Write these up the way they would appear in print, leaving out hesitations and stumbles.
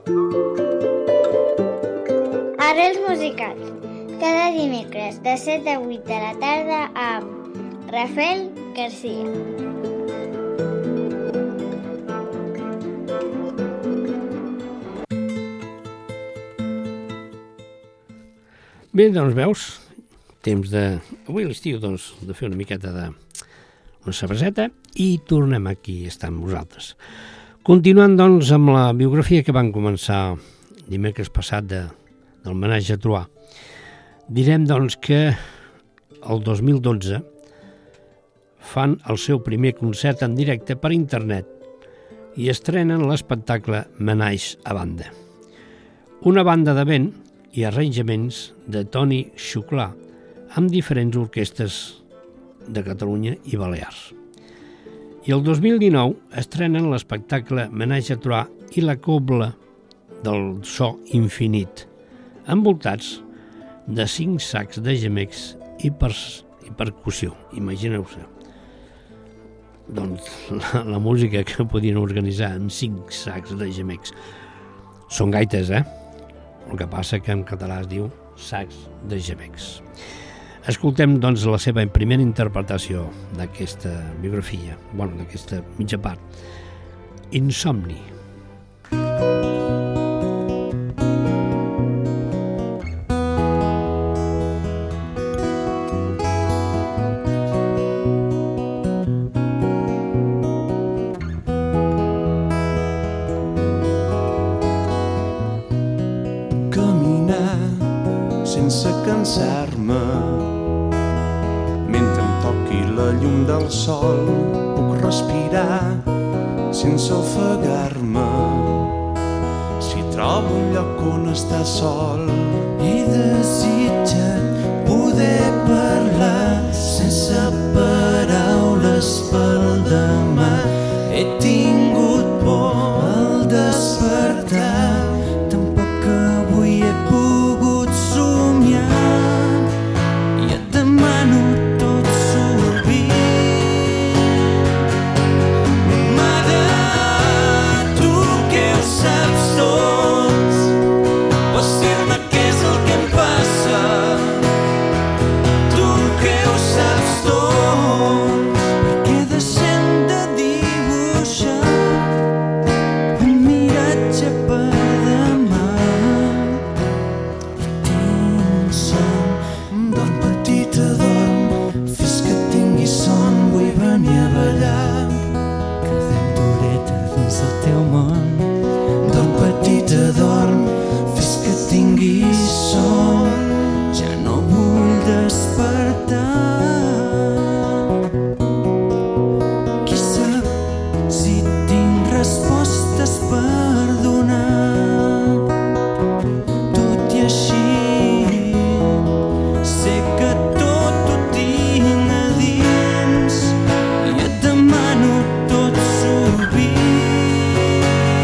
Arrels musicals. Cada dimecres de 7 a 8 de la tarda amb Rafael Garcia. Bé, doncs veus, temps de... Avui a l'estiu, doncs, de fer una miqueta de... una cerveseta i tornem aquí a estar amb vosaltres. Continuant, doncs, amb la biografia que van començar dimecres passat del homenatge a Truà. Direm, doncs, que el 2012 fan el seu primer concert en directe per internet i estrenen l'espectacle Menaix a banda. Una banda de vent i arranjaments de Toni Xuclà amb diferents orquestres de Catalunya i Balears. I el 2019 estrenen l'espectacle Menaix a Truà i la cobla del so infinit, envoltats de 5 sacs de gemecs i percussió. Imagineu-se. Doncs la música que podien organitzar amb 5 sacs de gemecs. Són gaites, El que passa que en català es diu sacs de gemecs. Escoltem, doncs, la seva primera interpretació d'aquesta biografia, d'aquesta mitja part. Insomni. Sense cansar-me, mentre em toqui la llum del sol, puc respirar sense ofegar-me. Si trobo un lloc on estar sol, he desitjat poder parlar sense paraules pel demà. He tingut por al despertar, tampoc avui he pogut somiar, i et demano tot sorbir. Mare, tu que ho saps tot, pots dir-me què és el que em passa. Tu que ho saps tot, perquè deixem de dibuixar un miratge per demà. I tinc son, dorm petita, dorm, fes que tinguis son, vull venir a ballar. Quedem dureta dins el teu món. Dorm petita, dorm, fes que tinguis son, ja no vull despertar. Qui sap si tinc respostes per donar? Tot i així, sé que tot ho tinc a dins, i et demano tot sovint.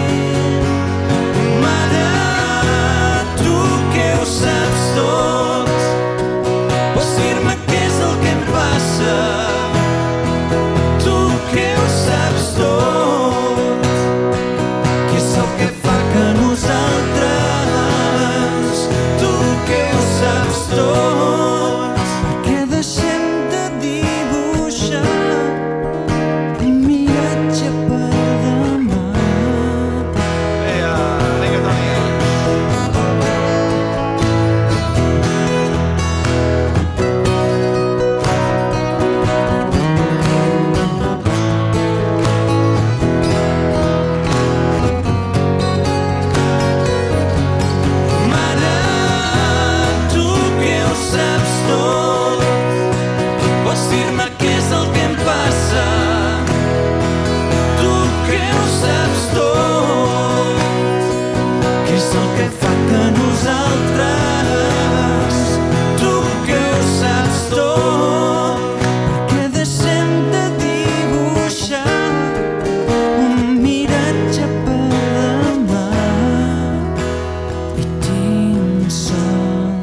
Mare, tu que ho saps tot, pots dir-me què és el que em passa. Tu que ho saps tot, què és el que fa que nosaltres, tu que ho saps tot, perquè deixem de dibuixar un miratge per demà. Mare, tu que ho saps tot, pots dir-me què és el que em passa. Tu que ho saps tot, què és el que fa que nosaltres, tu que ho saps tot, perquè deixem de dibuixar un miratge per demà. I tinc son.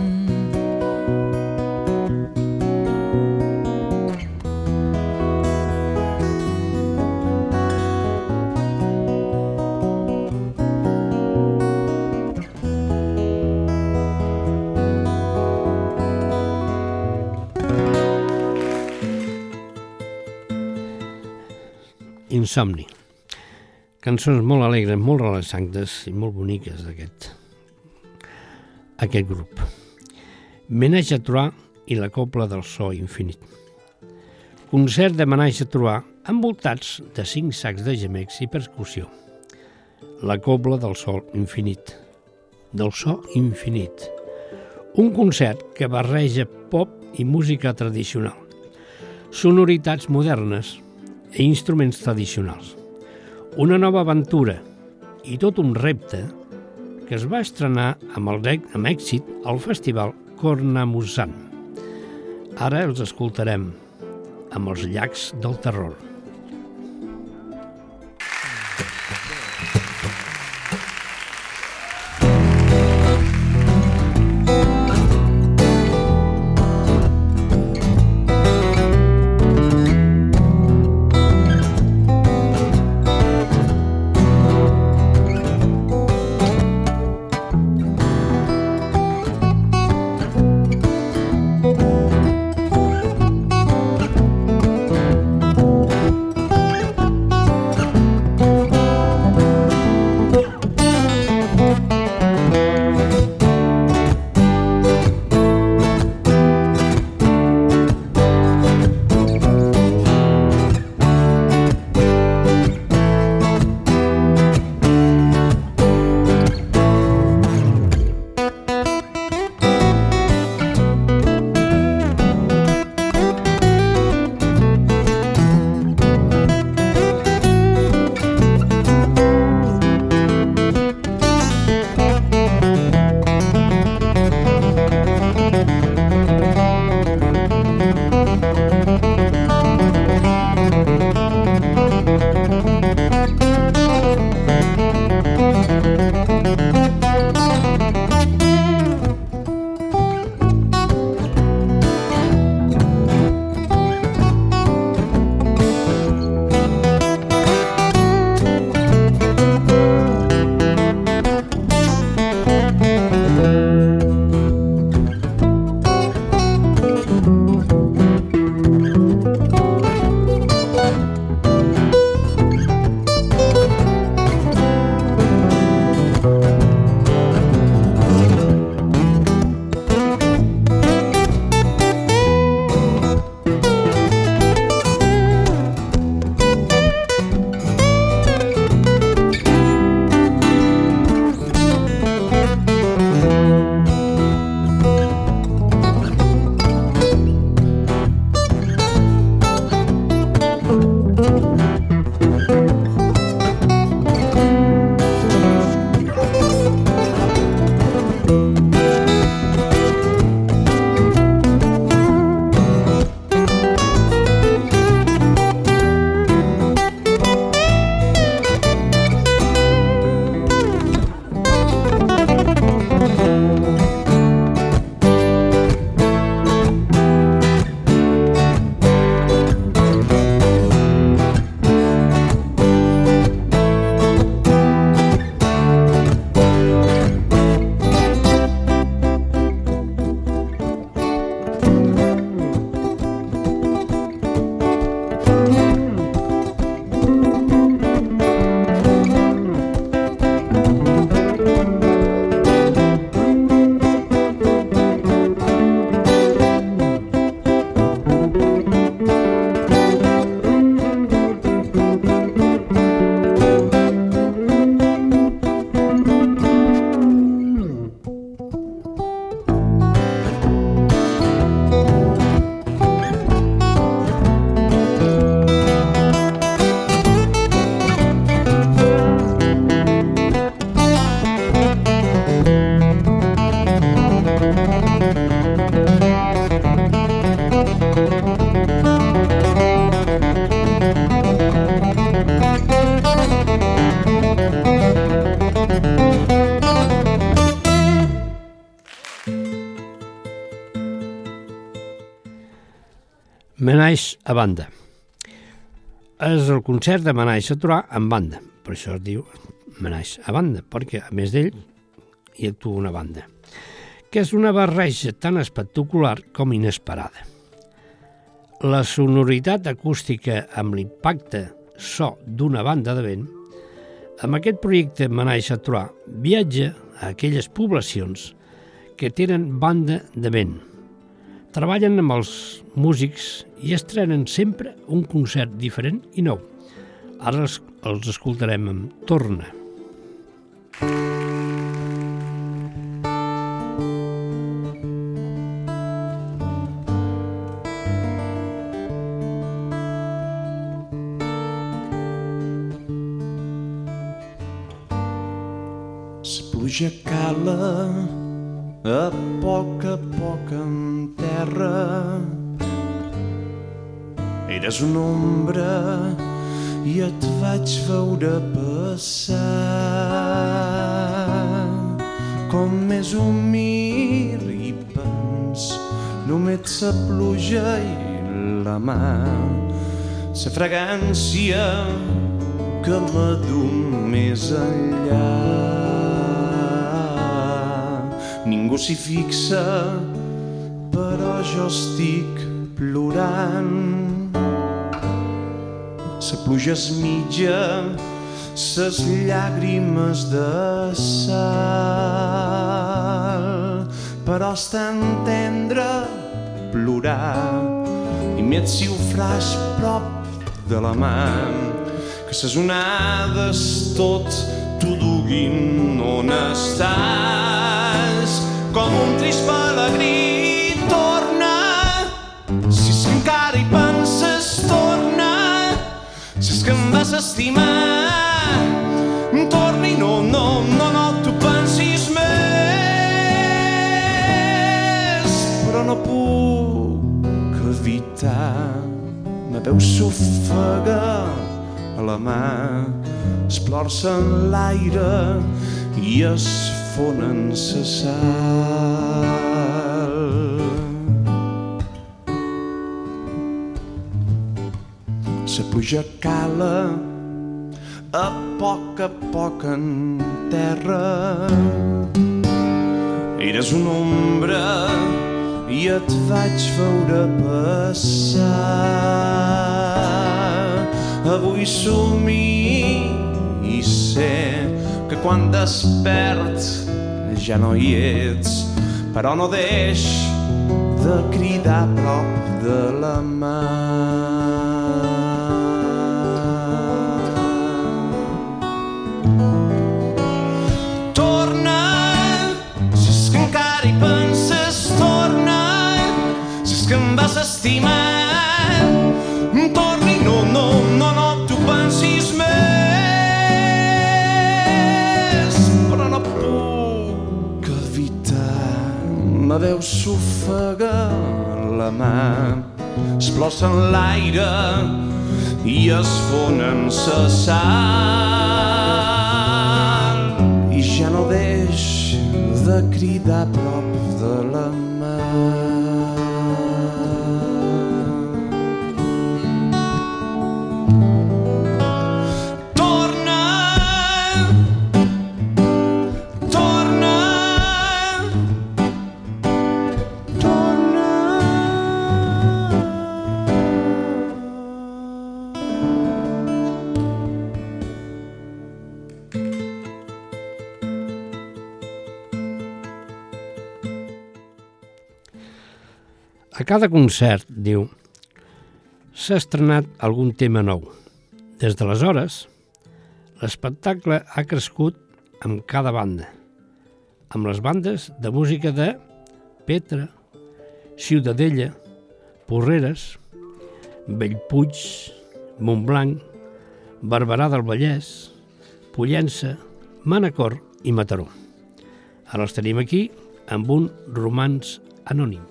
Insomni. Cançons molt alegres, molt relaxantes i molt boniques d'aquest grup. Menage a Trois i la Cobla del So Infinit. Concert de Menage a Trois envoltats de 5 sacs de gemecs i percussió. La Cobla del So Infinit. Del So Infinit. Un concert que barreja pop i música tradicional, sonoritats modernes i instruments tradicionals. Una nova aventura i tot un repte que es va estrenar amb èxit al Festival Cornamusan. Ara els escoltarem amb els Llacs del Terror. Menage a banda. És el concert de Menage a Trois en banda. Per això es diu Menage a banda, perquè a més d'ell hi actua una banda, que és una barreja tan espectacular com inesperada. La sonoritat acústica amb l'impacte so d'una banda de vent, amb aquest projecte Manaixa Troà viatja a aquelles poblacions que tenen banda de vent. Treballen amb els músics i estrenen sempre un concert diferent i nou. Ara els escoltarem amb Torna. La pluja cala a poc en terra. Eres una ombra i et vaig veure passar. Com més ho mir i pens, només la pluja i la mà. La fragància que m'adu més enllà. Ningú s'hi fixa, però jo estic plorant. La pluja es mitja, ses llàgrimes de sal, però és tan tendre plorar i més si ho faràs prop de la mà, que ses onades tot t'ho duguin on estàs. Com un trist pelegrí torna, si és que encara hi penses torna, si és que em vas estimar torna i no t'ho pensis més. Però no puc evitar, la veu s'ofega a la mà, els plors en l'aire i es fonen sa sal. La pluja cala a poc en terra. Eres una ombra i et vaig veure passar. Avui somni i sé que quan despert ja no hi ets, però no deix de cridar a prop de la mà. Torna, si és que encara hi penses, torna, si és que em vas estimar, torna i no t'ho pensis més. Però no puc evitar, la veu s'ofega la mà, es plors en l'aire i es fonen sa sal, i ja no deix de cridar a prop de la mà. A cada concert, diu, s'ha estrenat algun tema nou. Des d'aleshores, l'espectacle ha crescut amb cada banda, amb les bandes de música de Petra, Ciutadella, Porreres, Bellpuig, Montblanc, Barberà del Vallès, Pollença, Manacor i Mataró. Ara els tenim aquí amb un romanç anònim.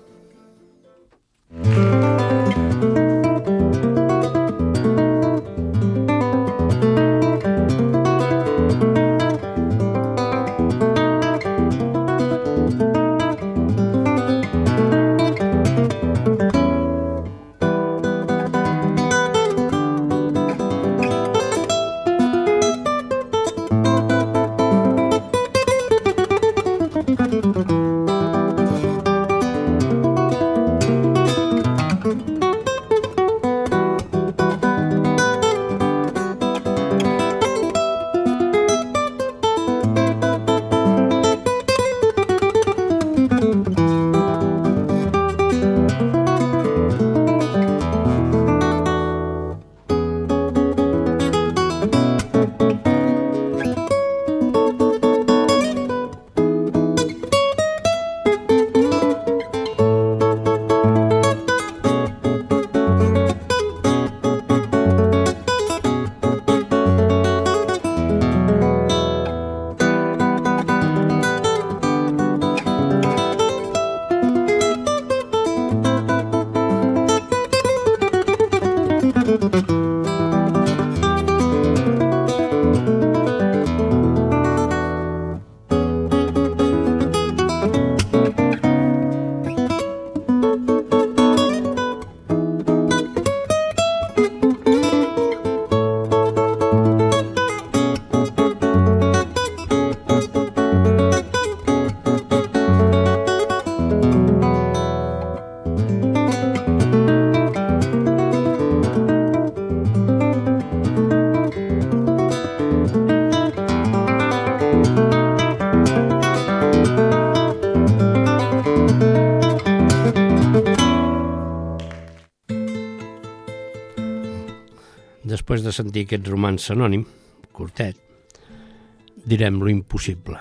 després de sentir aquest romanç anònim, curtet, direm lo impossible.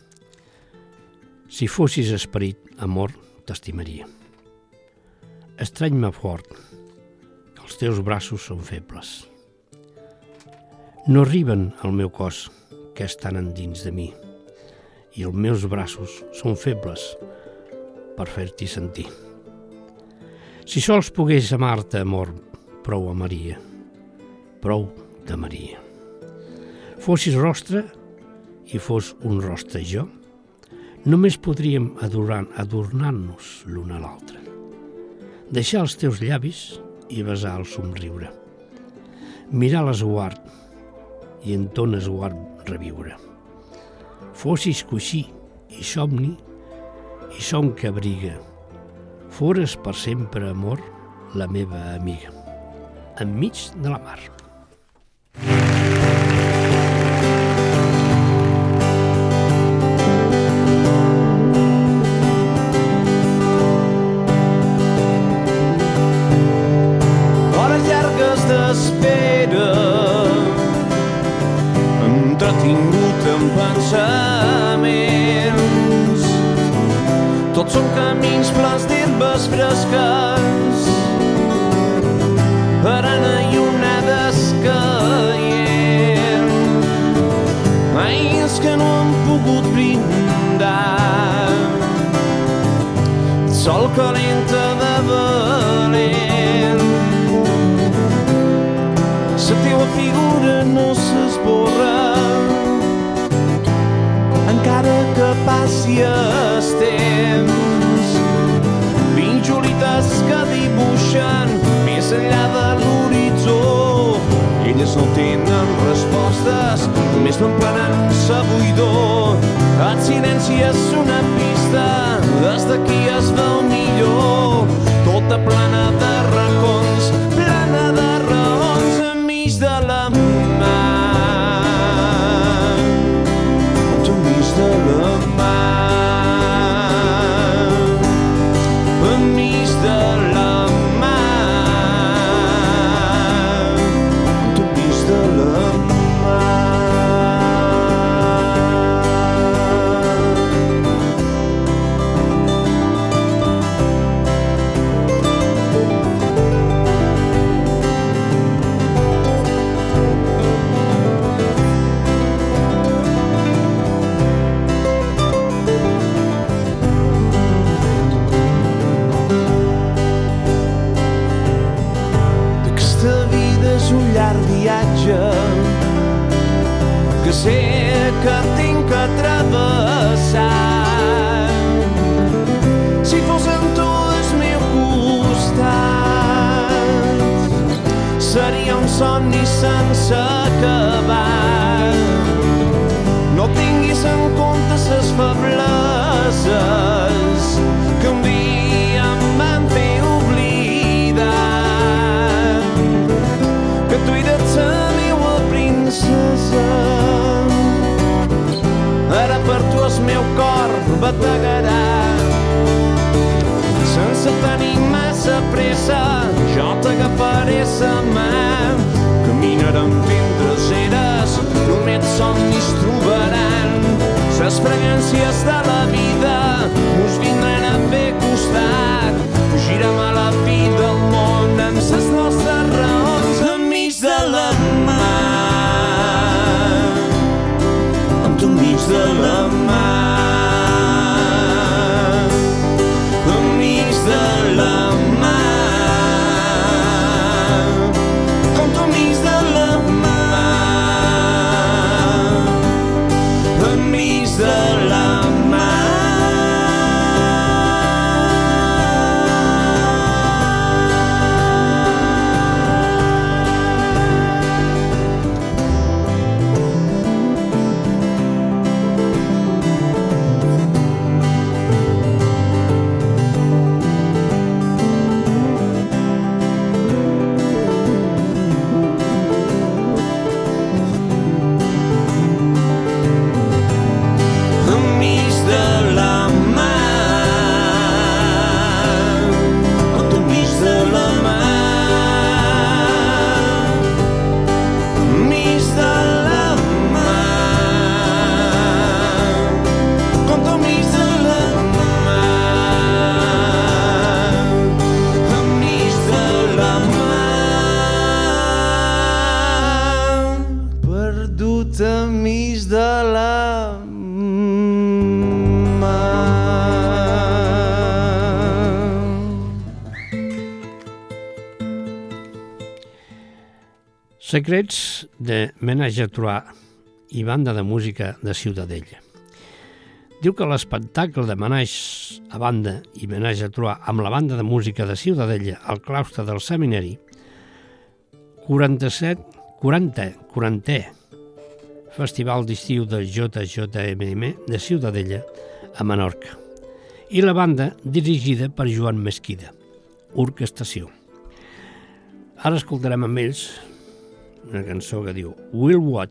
Si fossis esperit, amor, t'estimaria. Estrany-me fort, que els teus braços són febles. No arriben al meu cos, que és tan endins de mi, i els meus braços són febles per fer-t'hi sentir. Si sols pogués amar-te, amor, prou amaria, prou t'amaria. Fossis rostre i fos un rostre jo, només podríem adornar-nos l'un a l'altre. Deixar els teus llavis i besar el somriure. Mirar l'esguard i en ton esguard reviure. Fossis coixí i somni i son que abriga. Fores per sempre, amor, la meva amiga, enmig de la mar. Hores llargues d'espera, entretingut en pensaments. Tots són camins plans d'herbes fresques, arena i onades caient. Anys que no han pogut brindar, sol calenta de valent. La teua figura no s'esborra, encara que passi el temps. Pinjolites que dibuixen més enllà de l'horitzó. Elles no tenen respostes, només m'emplenen sa buidor. El silenci és una pista, des d'aquí es veu millor. Tota plena de racons, plena de raons, enmig de la mar. Enmig de la mar, enmig de la mar, enmig de la que sé que tinc que travessar. Si fos amb tu al meu costat, seria un somni sense acabar. No tinguis en compte ses febleses que un dia em van fer oblidar que tu eres la meua princesa. Ara per tu el meu cor bategarà sense tenir massa pressa. Jo t'agafaré la mà, caminarem fent dreceres, només somnis trobaran. Les fragàncies de la vida us vindran a fer costat. Fugirem a la fi del món amb les nostres raons enmig de la mar, enmig de la mar, enmig de la mar, com tu enmig de la mar, enmig de la mar. enmig de la mar, enmig de la mar, perdut enmig de la Secrets de Ménage à Trois i banda de música de Ciutadella. Diu que l'espectacle de Ménage a banda i Ménage à Trois amb la banda de música de Ciutadella al claustre del seminari 40è Festival d'Estiu de JJMM de Ciutadella a Menorca i la banda dirigida per Joan Mesquida, orquestació. Ara escoltarem amb ells una cançó que diu Will What?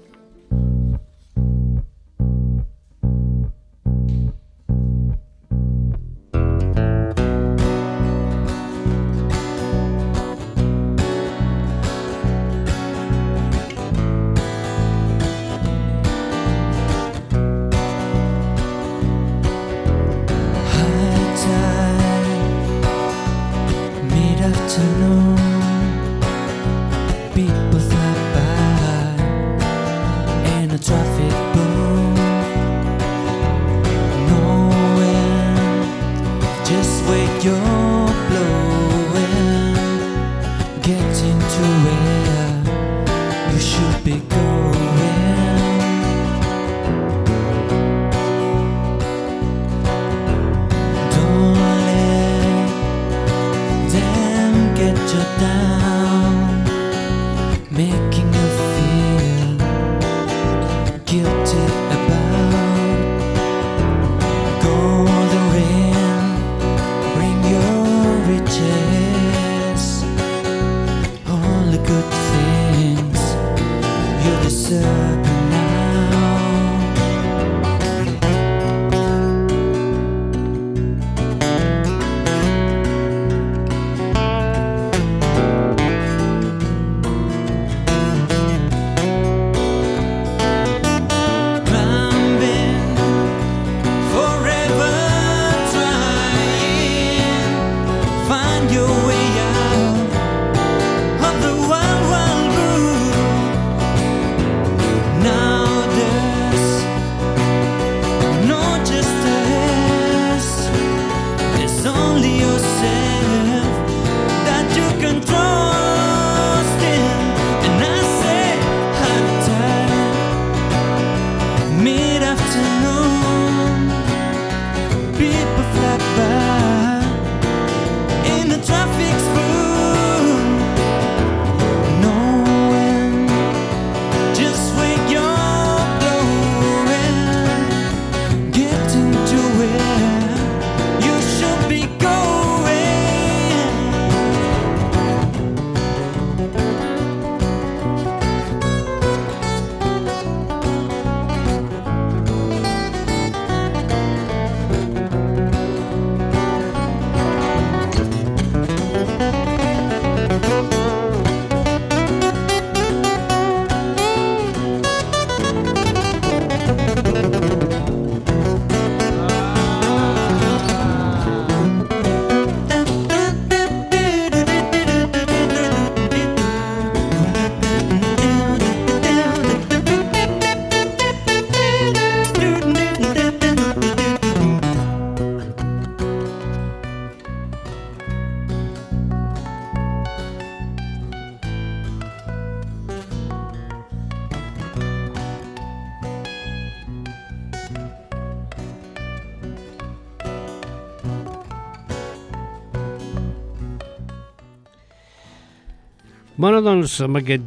Bueno, doncs, amb aquest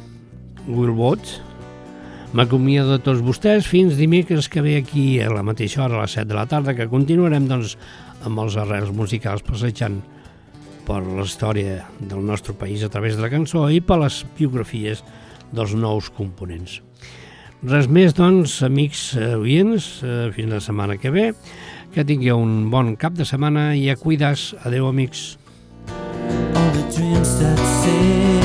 Will What m'acomiado de tots vostès fins dimecres que ve aquí a la mateixa hora, a les 7 de la tarda, que continuarem, doncs, amb els arrels musicals passejant per la història del nostre país a través de la cançó i per les biografies dels nous components. Res més, doncs, amics oients, fins la setmana que ve, que tingueu un bon cap de setmana i a cuidar-se. Adéu, amics. All the dreams that say